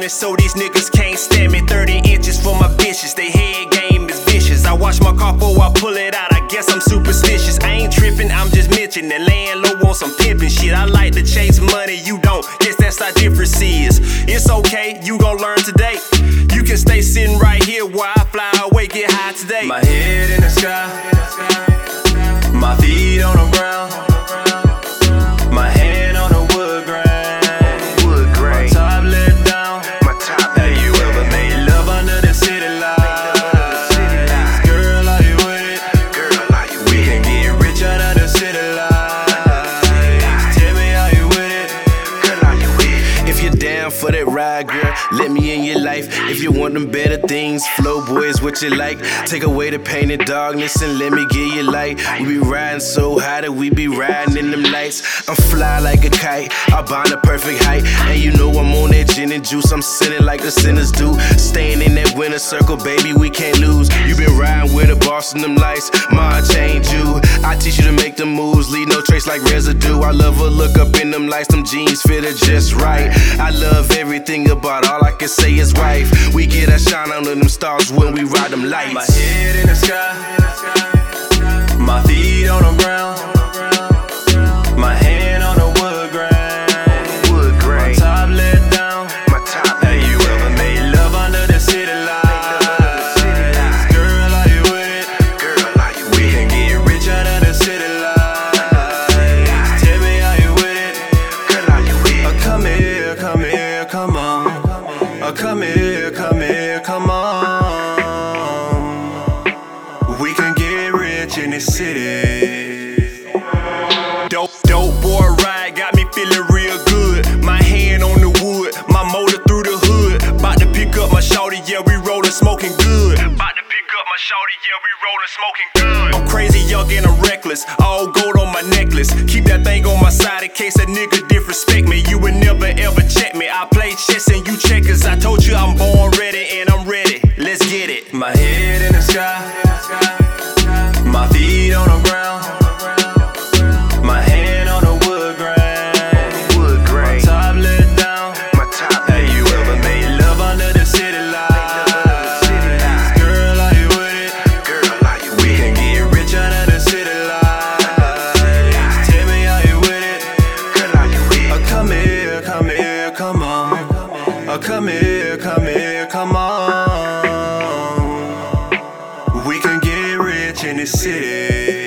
money, so these niggas can't stand me. 30 inches for my bitches, they head game is vicious. I wash my car before I pull it out, I guess I'm superstitious. I ain't tripping, I'm just mentioning, laying low on some pimpin' shit. I like to chase money, you don't, guess that's our difference is. It's okay, you gon' learn today. You can stay sitting right here while I fly away, get high today. My head in the sky, my feet on the ground, my hand on the wood grain, my top let down. Have you ever made love under the city lights? Girl, are you with it? We can get rich under the city lights. Tell me, are you with it? If you're down for that ride, girl, let me in your life. If you want them better things, flow boys, what you like. Take away the pain and darkness and let me give you light. We be riding so high that we be riding in them lights. I'm fly like a kite, I bind the perfect height. And you know I'm on that gin and juice, I'm sinning like the sinners do. Staying in that winner circle, baby, we can't lose. You been riding with a boss in them lights, ma change you. I teach you to make the moves, leave no trace like residue. I love her look up in them lights, them jeans fit her just right. I love everything about all I can say is wife. We get a shine under them stars when we ride them lights. My head in the sky, my feet on the ground, my hand on the wood grain, my top let down. Have you ever made love under the city lights? Girl, are you with it? We can get rich under the city lights. Tell me, are you with it? Come here, come here, come on. Come here, come here, come on. We can get rich in this city. Dope boy ride got me feeling real good. My hand on the wood, my motor through the hood. About to pick up my shawty, yeah, we rollin' smoking good. About to pick up my shawty, yeah, we rollin' smoking good. I'm crazy, young and I'm reckless, all gold on my necklace. Keep that thing on my side in case a nigga disrespect me. You would never ever check me. I play chess and you checkers. I told you I'm born ready and I'm ready. Let's get it. My head in the sky, my feet on the ground, my hand on the wood grain, my top let down. Have you ever made love under the city lights? Girl, are you with it? We can get rich under the city lights. Tell me, are you with it? Come here, come here, come on. Come here, come here, come on. We can get rich in this city.